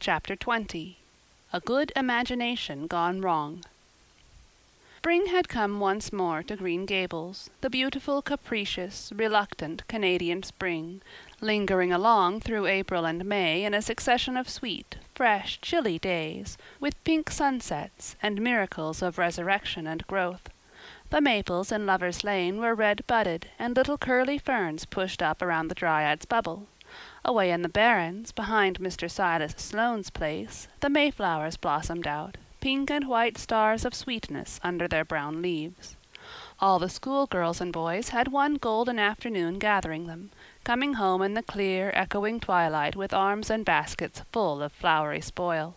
Chapter 20 A Good Imagination Gone Wrong Spring had come once more to Green Gables, the beautiful, capricious, reluctant Canadian spring, lingering along through April and May in a succession of sweet, fresh, chilly days, with pink sunsets and miracles of resurrection and growth. The maples in Lover's Lane were red-budded, and little curly ferns pushed up around the Dryad's Bubble. Away in the barrens, behind Mr. Silas Sloane's place, the mayflowers blossomed out, pink and white stars of sweetness under their brown leaves. All the schoolgirls and boys had one golden afternoon gathering them, coming home in the clear, echoing twilight with arms and baskets full of flowery spoil.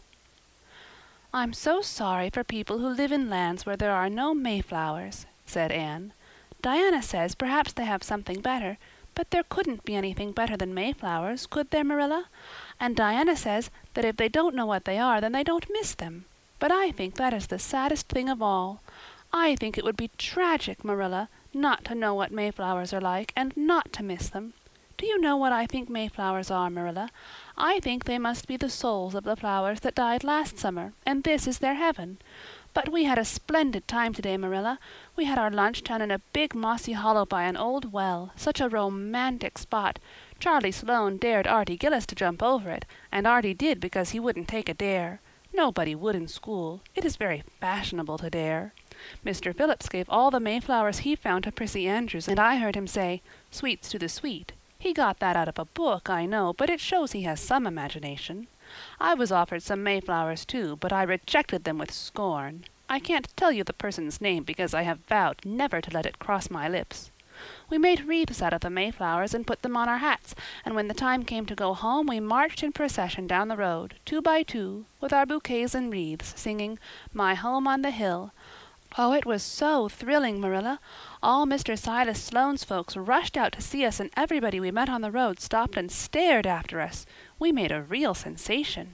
"I'm so sorry for people who live in lands where there are no mayflowers," said Anne. "Diana says perhaps they have something better, but there couldn't be anything better than mayflowers, could there, Marilla? And Diana says that if they don't know what they are, then they don't miss them. But I think that is the saddest thing of all. I think it would be tragic, Marilla, not to know what mayflowers are like, and not to miss them. Do you know what I think mayflowers are, Marilla? I think they must be the souls of the flowers that died last summer, and this is their heaven. But we had a splendid time today, Marilla. We had our lunch down in a big mossy hollow by an old well, such a romantic spot. Charlie Sloane dared Artie Gillis to jump over it, and Artie did because he wouldn't take a dare. Nobody would in school. It is very fashionable to dare. Mr. Phillips gave all the mayflowers he found to Prissy Andrews, and I heard him say, 'Sweets to the sweet.' He got that out of a book, I know, but it shows he has some imagination. I was offered some mayflowers too, but I rejected them with scorn. I can't tell you the person's name because I have vowed never to let it cross my lips. We made wreaths out of the mayflowers and put them on our hats, and when the time came to go home we marched in procession down the road, 2 by 2, with our bouquets and wreaths, singing 'My Home on the Hill.' Oh, it was so thrilling, Marilla. All Mr. Silas Sloane's folks rushed out to see us, and everybody we met on the road stopped and stared after us. We made a real sensation."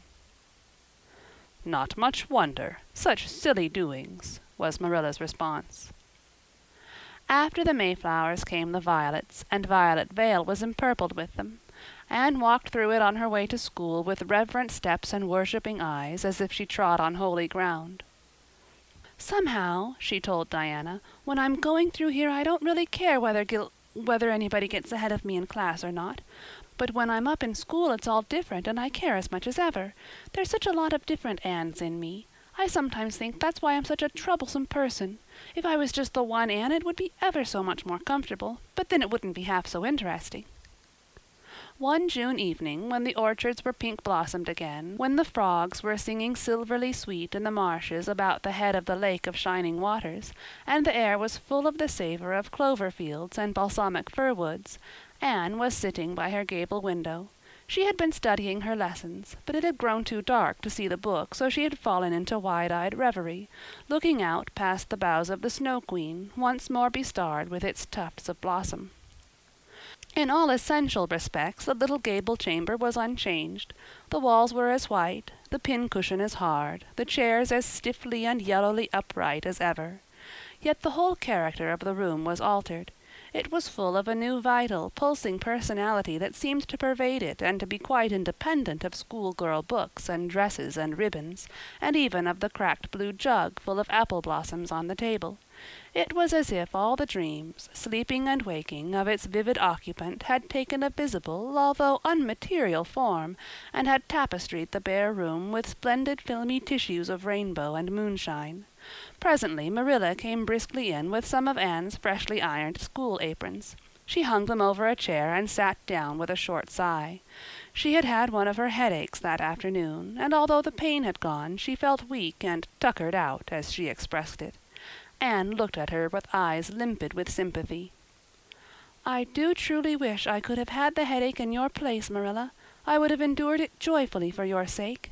"Not much wonder. Such silly doings," was Marilla's response. After the mayflowers came the violets, and Violet Vale was empurpled with them. Anne walked through it on her way to school with reverent steps and worshipping eyes, as if she trod on holy ground. "Somehow," she told Diana, "when I'm going through here I don't really care whether anybody gets ahead of me in class or not. But when I'm up in school it's all different, and I care as much as ever. There's such a lot of different Annes in me. I sometimes think that's why I'm such a troublesome person. If I was just the one Anne it would be ever so much more comfortable, but then it wouldn't be half so interesting." One June evening, when the orchards were pink-blossomed again, when the frogs were singing silverly sweet in the marshes about the head of the Lake of Shining Waters, and the air was full of the savor of clover fields and balsamic fir woods, Anne was sitting by her gable window. She had been studying her lessons, but it had grown too dark to see the book, so she had fallen into wide-eyed reverie, looking out past the boughs of the Snow Queen, once more bestarred with its tufts of blossom. In all essential respects the little gable chamber was unchanged. The walls were as white, the pincushion as hard, the chairs as stiffly and yellowly upright as ever. Yet the whole character of the room was altered. It was full of a new vital, pulsing personality that seemed to pervade it and to be quite independent of schoolgirl books and dresses and ribbons, and even of the cracked blue jug full of apple blossoms on the table. It was as if all the dreams, sleeping and waking, of its vivid occupant had taken a visible, although unmaterial form, and had tapestried the bare room with splendid filmy tissues of rainbow and moonshine. Presently Marilla came briskly in with some of Anne's freshly ironed school aprons. She hung them over a chair and sat down with a short sigh. She had had one of her headaches that afternoon, and although the pain had gone, she felt weak and tuckered out, as she expressed it. Anne looked at her with eyes limpid with sympathy. "I do truly wish I could have had the headache in your place, Marilla. I would have endured it joyfully for your sake."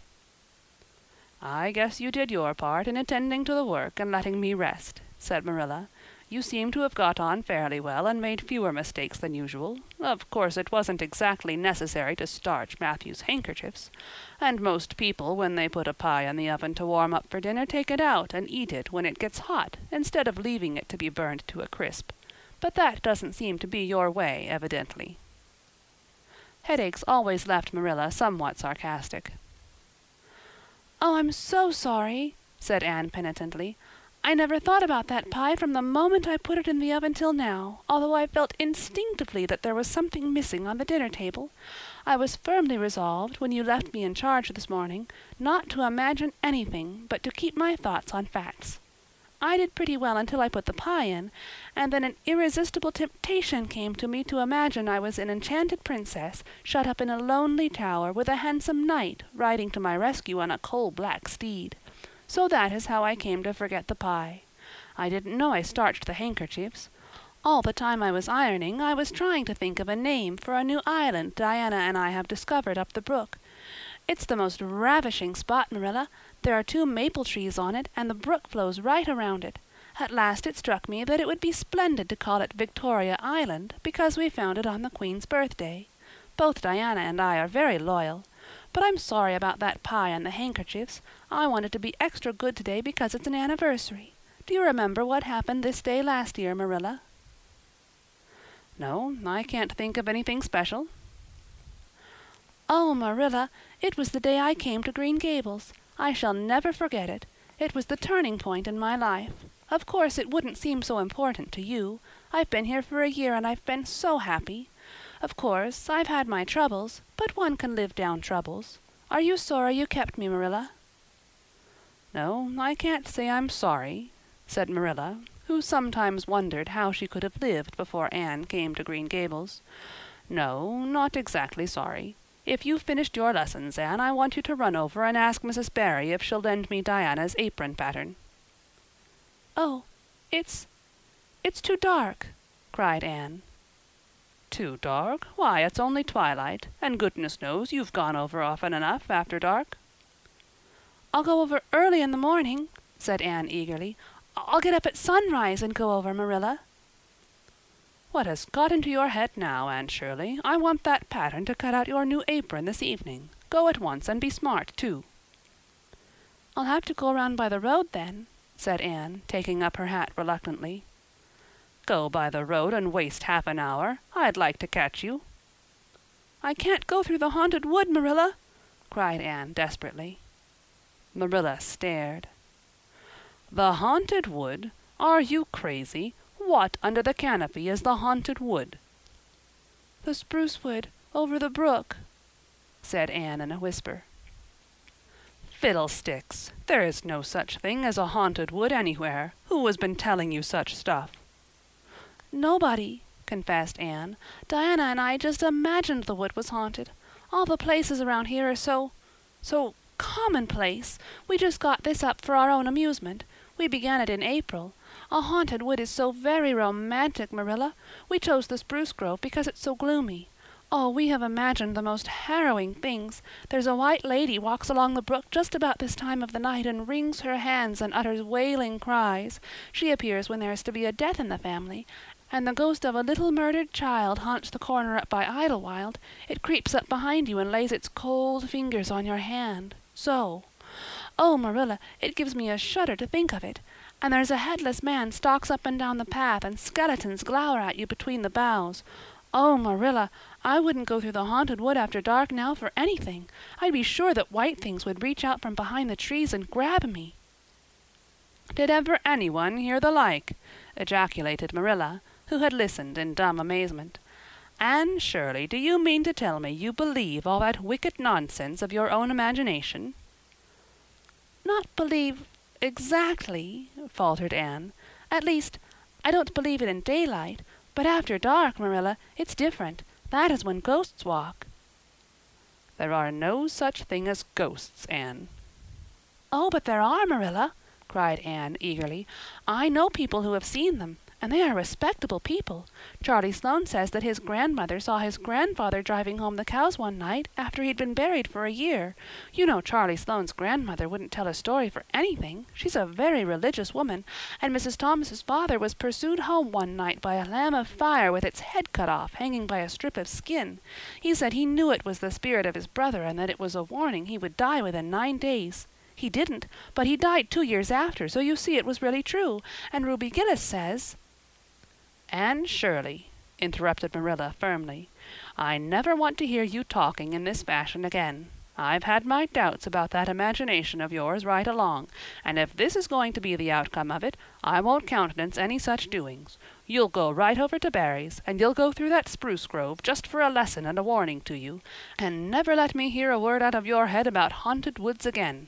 "I guess you did your part in attending to the work and letting me rest," said Marilla. "You seem to have got on fairly well and made fewer mistakes than usual. Of course it wasn't exactly necessary to starch Matthew's handkerchiefs, and most people when they put a pie in the oven to warm up for dinner take it out and eat it when it gets hot instead of leaving it to be burned to a crisp. But that doesn't seem to be your way, evidently." Headaches always left Marilla somewhat sarcastic. "Oh, I'm so sorry," said Anne penitently. "I never thought about that pie from the moment I put it in the oven till now, although I felt instinctively that there was something missing on the dinner table. I was firmly resolved, when you left me in charge this morning, not to imagine anything, but to keep my thoughts on facts. I did pretty well until I put the pie in, and then an irresistible temptation came to me to imagine I was an enchanted princess, shut up in a lonely tower, with a handsome knight riding to my rescue on a coal-black steed. So that is how I came to forget the pie. I didn't know I starched the handkerchiefs. All the time I was ironing, I was trying to think of a name for a new island Diana and I have discovered up the brook. It's the most ravishing spot, Marilla. There are 2 maple trees on it, and the brook flows right around it. At last it struck me that it would be splendid to call it Victoria Island, because we found it on the Queen's birthday. Both Diana and I are very loyal. But I'm sorry about that pie and the handkerchiefs. I wanted to be extra good today because it's an anniversary. Do you remember what happened this day last year, Marilla?" "No, I can't think of anything special." "Oh, Marilla, it was the day I came to Green Gables. I shall never forget it. It was the turning point in my life. Of course it wouldn't seem so important to you. I've been here for a year and I've been so happy. Of course, I've had my troubles, but one can live down troubles. Are you sorry you kept me, Marilla?" "No, I can't say I'm sorry," said Marilla, who sometimes wondered how she could have lived before Anne came to Green Gables. "No, not exactly sorry. If you've finished your lessons, Anne, I want you to run over and ask Mrs. Barry if she'll lend me Diana's apron pattern." "Oh, it's too dark," cried Anne. "Too dark? Why, it's only twilight, and goodness knows you've gone over often enough after dark." "I'll go over early in the morning," said Anne eagerly. "I'll get up at sunrise and go over, Marilla." "What has got into your head now, Anne Shirley? I want that pattern to cut out your new apron this evening. Go at once, and be smart, too." "I'll have to go round by the road then," said Anne, taking up her hat reluctantly. "Go by the road and waste half an hour? I'd like to catch you." "I can't go through the haunted wood, Marilla," cried Anne desperately. Marilla stared. "The haunted wood? Are you crazy? What under the canopy is the haunted wood?" "The spruce wood over the brook," said Anne in a whisper. "Fiddlesticks! There is no such thing as a haunted wood anywhere. Who has been telling you such stuff?" "Nobody," confessed Anne. "Diana and I just imagined the wood was haunted. All the places around here are so commonplace. We just got this up for our own amusement. We began it in April. A haunted wood is so very romantic, Marilla. We chose the spruce grove because it's so gloomy. Oh, we have imagined the most harrowing things. There's a white lady walks along the brook just about this time of the night and wrings her hands and utters wailing cries. She appears when there is to be a death in the family, and the ghost of a little murdered child haunts the corner up by Idlewild. It creeps up behind you and lays its cold fingers on your hand. So. Oh, Marilla, it gives me a shudder to think of it. And there's a headless man stalks up and down the path, and skeletons glower at you between the boughs. Oh, Marilla, I wouldn't go through the haunted wood after dark now for anything. I'd be sure that white things would reach out from behind the trees and grab me." "Did ever anyone hear the like?" ejaculated Marilla, who had listened in dumb amazement. "Anne Shirley, do you mean to tell me you believe all that wicked nonsense of your own imagination?" "Not believe exactly," faltered Anne. "At least, I don't believe it in daylight, but after dark, Marilla, it's different. That is when ghosts walk." "There are no such thing as ghosts, Anne." "Oh, but there are, Marilla," cried Anne eagerly. "I know people who have seen them, and they are respectable people. Charlie Sloane says that his grandmother saw his grandfather driving home the cows one night after he'd been buried for a year. You know Charlie Sloane's grandmother wouldn't tell a story for anything. She's a very religious woman, and Mrs. Thomas's father was pursued home one night by a lamb of fire with its head cut off, hanging by a strip of skin. He said he knew it was the spirit of his brother and that it was a warning he would die within 9 days. He didn't, but he died 2 years after, so you see it was really true. And Ruby Gillis says—" "Anne Shirley," interrupted Marilla firmly, "I never want to hear you talking in this fashion again. I've had my doubts about that imagination of yours right along, and if this is going to be the outcome of it, I won't countenance any such doings. You'll go right over to Barry's, and you'll go through that spruce grove just for a lesson and a warning to you, and never let me hear a word out of your head about haunted woods again."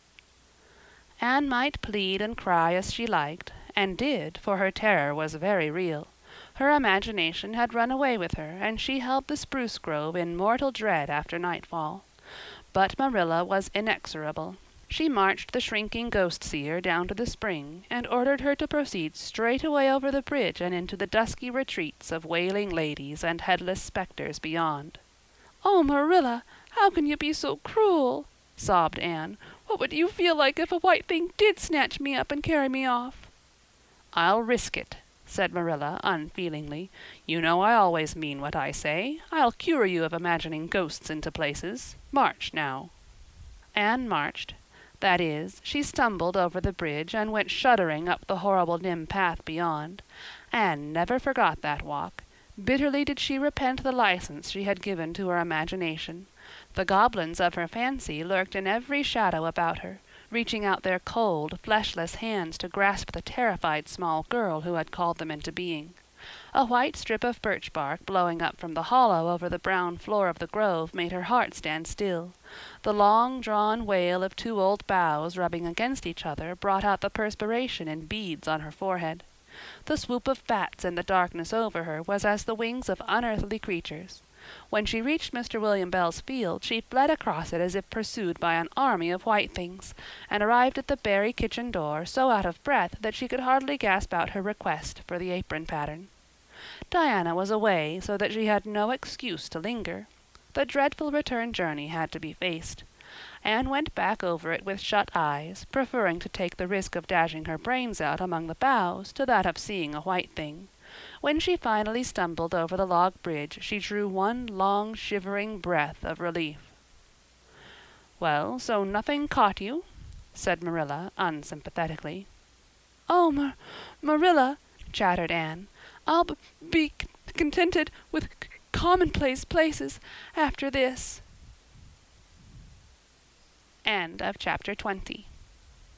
Anne might plead and cry as she liked, and did, for her terror was very real. Her imagination had run away with her, and she held the spruce grove in mortal dread after nightfall. But Marilla was inexorable. She marched the shrinking ghost-seer down to the spring, and ordered her to proceed straight away over the bridge and into the dusky retreats of wailing ladies and headless spectres beyond. "Oh, Marilla, how can you be so cruel?" sobbed Anne. "What would you feel like if a white thing did snatch me up and carry me off?" "I'll risk it," said Marilla unfeelingly. "You know I always mean what I say. I'll cure you of imagining ghosts into places. March, now." Anne marched. That is, she stumbled over the bridge and went shuddering up the horrible dim path beyond. Anne never forgot that walk. Bitterly did she repent the license she had given to her imagination. The goblins of her fancy lurked in every shadow about her, reaching out their cold, fleshless hands to grasp the terrified small girl who had called them into being. A white strip of birch bark blowing up from the hollow over the brown floor of the grove made her heart stand still. The long-drawn wail of two old boughs rubbing against each other brought out the perspiration in beads on her forehead. The swoop of bats in the darkness over her was as the wings of unearthly creatures. When she reached Mr. William Bell's field, she fled across it as if pursued by an army of white things, and arrived at the Barry kitchen door so out of breath that she could hardly gasp out her request for the apron pattern. Diana was away, so that she had no excuse to linger. The dreadful return journey had to be faced. Anne went back over it with shut eyes, preferring to take the risk of dashing her brains out among the boughs to that of seeing a white thing. When she finally stumbled over the log bridge, she drew one long, shivering breath of relief. "Well, so nothing caught you?" said Marilla unsympathetically. "Oh, Marilla," chattered Anne, "I'll be contented with commonplace places after this." End of chapter 20.